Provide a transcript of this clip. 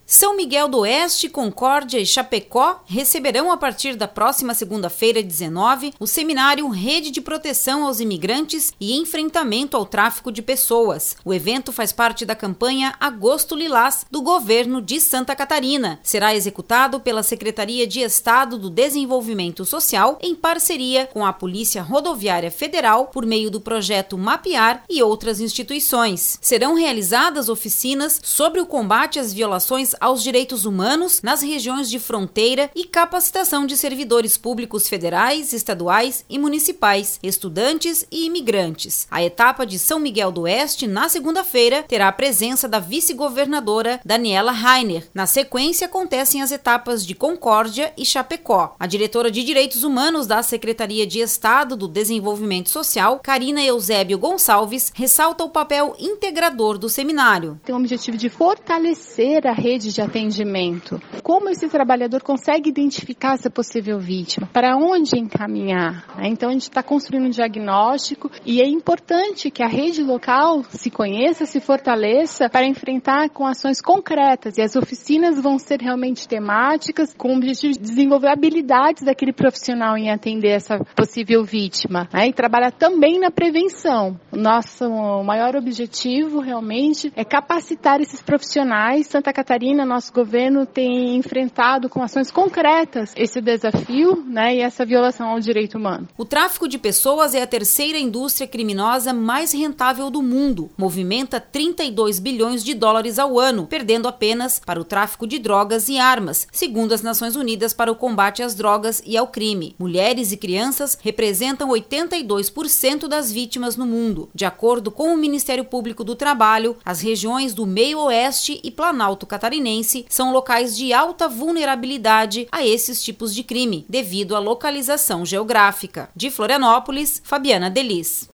São Miguel do Oeste, Concórdia e Chapecó receberão a partir da próxima segunda-feira, 19, o seminário Rede de Proteção aos Imigrantes e Enfrentamento ao Tráfico de Pessoas. O evento faz parte da campanha Agosto Lilás do governo de Santa Catarina. Será executado pela Secretaria de Estado do Desenvolvimento Social em parceria com a Polícia Rodoviária Federal por meio do projeto Mapear e outras instituições. Serão realizadas oficinas sobre o combate às violações aos direitos humanos nas regiões de fronteira e capacitação de servidores públicos federais, estaduais e municipais, estudantes e imigrantes. A etapa de São Miguel do Oeste, na segunda-feira, terá a presença da vice-governadora Daniela Rainer. Na sequência, acontecem as etapas de Concórdia e Chapecó. A diretora de Direitos Humanos da Secretaria de Estado do Desenvolvimento Social, Karina Eusébio Gonçalves, ressalta o papel integrador do seminário. Tem o objetivo de fortalecer a rede de atendimento. Como esse trabalhador consegue identificar essa possível vítima? Para onde encaminhar? Então a gente está construindo um diagnóstico e é importante que a rede local se conheça, se fortaleça para enfrentar com ações concretas. E as oficinas vão ser realmente temáticas com o objetivo de desenvolver habilidades daquele profissional em atender essa possível vítima. E trabalhar também na prevenção. O nosso maior objetivo realmente é capacitar esses profissionais. Santa Catarina, nosso governo tem enfrentado com ações concretas esse desafio, e essa violação ao direito humano. O tráfico de pessoas é a terceira indústria criminosa mais rentável do mundo. Movimenta 32 bilhões de dólares ao ano, perdendo apenas para o tráfico de drogas e armas, segundo as Nações Unidas para o Combate às Drogas e ao Crime. Mulheres e crianças representam 82% das vítimas no mundo. De acordo com o Ministério Público do Trabalho, as regiões do Meio-Oeste e Planalto Catarinense são locais de alta vulnerabilidade a esses tipos de crime, devido à localização geográfica. De Florianópolis, Fabiana Delis.